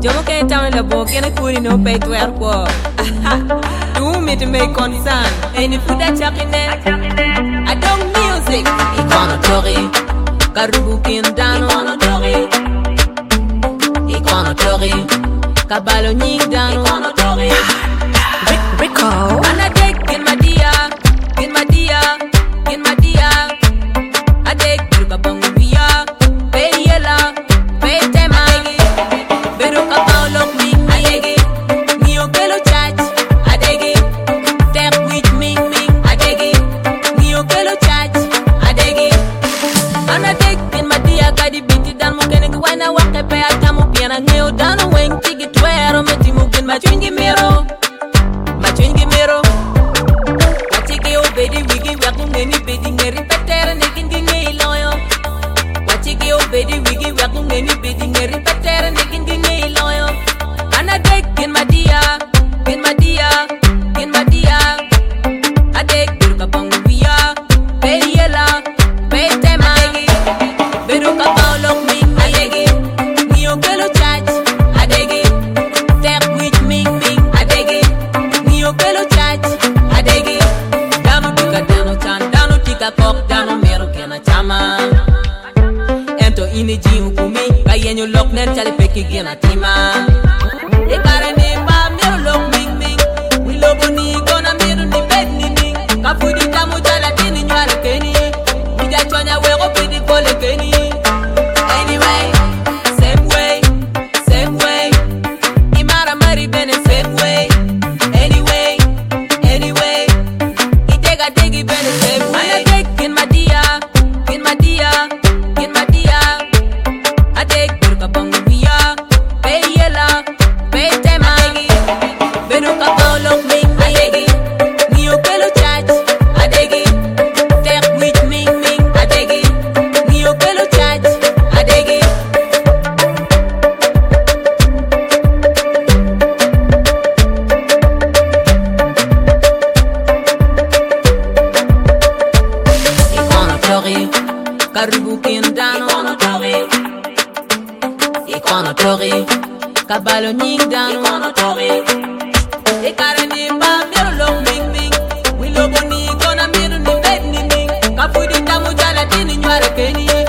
Jomo can't tell me the book and a food no pay to wear poor. Do me to make concern. And if you that chucking it, I don't music. Econotory, Karubu Kindano, Econotory, Kabalo Ningdano, Rico. And I take in my dear, in my dear, in my dear. I take Rukabongia, pay yella, pay tema. Beruka Paulo, me, Nio Kelo Chat, I take it. Step with me, I take it. Nio Kelo Chat, I take it. And I take in my dear, Gadi Binti, Dan Mukenik, when I walk a pair, Tamu Piana, Neo, Dan, Wing, Ticket, where I'm a Timukin, my Twingy Miro. Any bidding, any better, and they can get me loyal. What you give, baby, we give up any bidding, any better, and they can get me loyal. And I take in my dear, in my dear, in my dear. I take Burkabong, we are, pay yella, pay them, Beruka Paulo, me, I take it. Neo Kelo Chat, I take it. Step with me, I take it. Neo Kelo Chat, I take it. Kok dano mero kena chama ento iniji hukumi kayenyo lok nen chale peki gena tima e karane pa mero lok ming ming we lobo ni gona mero ni bed ni ning kafudi tamu jala tini nywale keni ija chonya wego pidi kole keni anyway same way imara mari bene same way anyway itega tegi bene same way. Karibu Kindano, Econotory, Kabalo Ningdano, E Karani Ba, Miro Ming Ming, we lobo ni gonna mirror ni bed ni ning, Kapudi Tamu Jala Tini, you are a Kenny.